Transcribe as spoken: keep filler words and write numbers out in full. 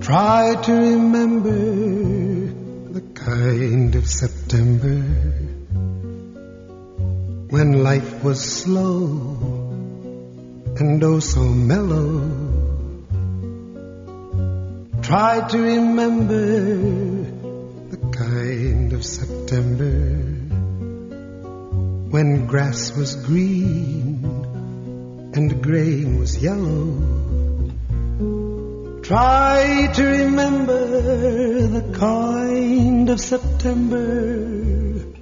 Try to remember the kind of September when life was slow and oh so mellow. Try to remember the kind of September when grass was green and grain was yellow. Try to remember the kind of September